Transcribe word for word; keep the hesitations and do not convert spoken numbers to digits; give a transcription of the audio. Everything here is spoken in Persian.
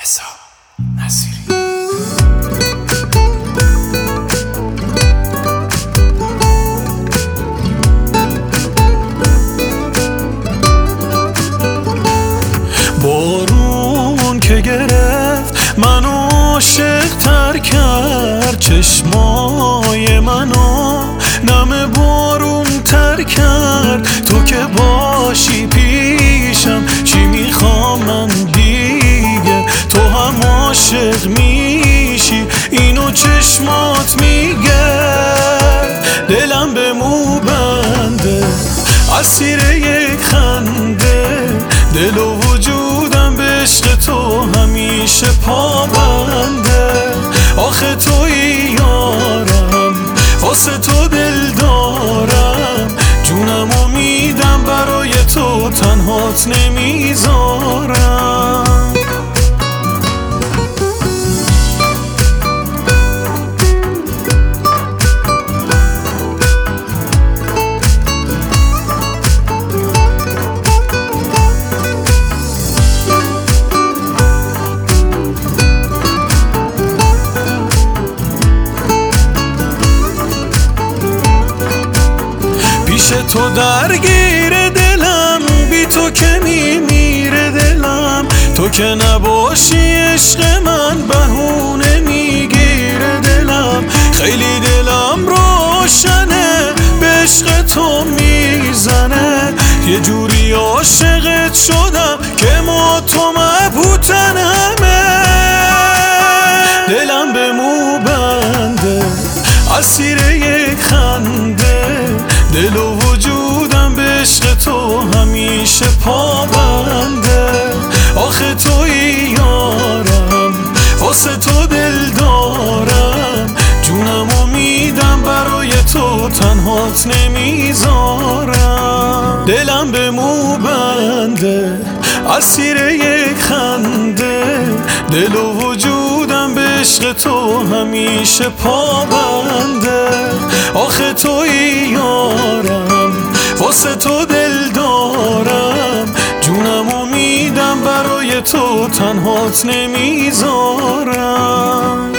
رضا نصیری. بارون که گرفت منو عاشق تر کرد، چشمای منو نم بارون تر کرد. تو که باشی پیشم چی میخوام من دیگه، تو هم عاشق میشی اینو چشمات میگه. دلم به مو بنده اسیر یک خنده، دل و وجودم به عشق تو همیشه پابنده. آخه تویی یارم واسه تو دل دارم، جونم و میدم برای تو تنهات نمیذارم. تو درگیر دلم، بی تو که میمیره دلم. تو که نباشی عشق من بهونه میگیره دلم. خیلی دلم روشنه به عشق تو میزنه، یه جوری عاشقت شدم که ما تو مبهوتن همه. دلم به مو بنده اسیر یک خنده، دل و وجودم به عشق تو همیشه پابنده. آخه تویی یارم واسه تو دل دارم، جونم و میدم برای تو تنهات نمیذارم. دلم به مو بنده اسیر یک خنده، دل و وجودم به عشق تو همیشه پابنده. آخه تویی یارم واسه تو دل دارم، جونم و میدم برای تو تنهات نمیذارم.